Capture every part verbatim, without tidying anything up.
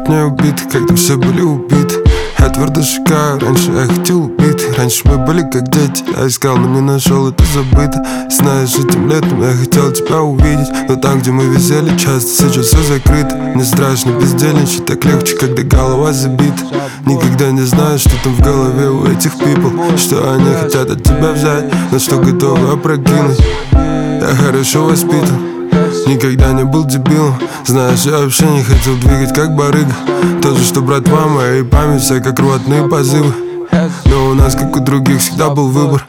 не убит, когда все были убиты. Я твердо шагаю, раньше я хотел убить. Раньше мы были как дети, я искал, но не нашел, это забыто. Знаешь, этим летом я хотел тебя увидеть, но там, где мы висели часто, сейчас все закрыто. Мне страшно бездельничать, так легче, когда голова забита. Никогда не знаешь, что там в голове у этих people, что они хотят от тебя взять, но что готовы опрокинуть. Я хорошо воспитан, никогда не был дебилом. Знаешь, я вообще не хотел двигать как барыга. То же, что братва моя и память вся как рвотные позывы. Но у нас, как у других, всегда был выбор.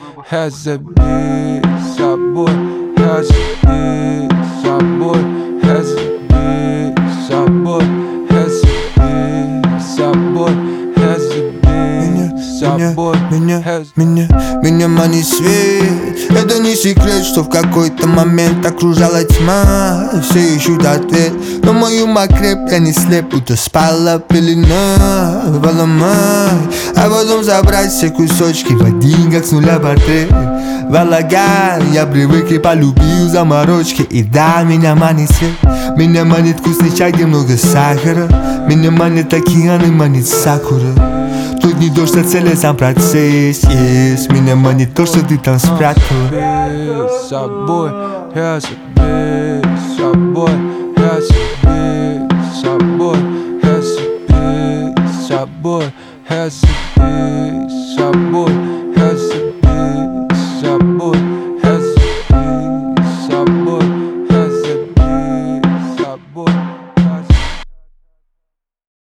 Меня, меня, меня манит свет. Это не секрет, что в какой-то момент окружала тьма. Все ищут ответ, но мою окреп, я не слеп, будто спала пелена. Поломай, а потом забрать все кусочки в один, как с нуля портрет. Валагай, я привык и полюбил заморочки. И да, меня манит свет. Меня манит вкусный чай, где много сахара. Меня манит океан и манит сакура. Тут не дождь, а целый сам процесс, yes. Меня манит то, что ты там спрятала. С собой, я себе, с собой, я себе, с собой, я себе, с собой, я себе, с собой.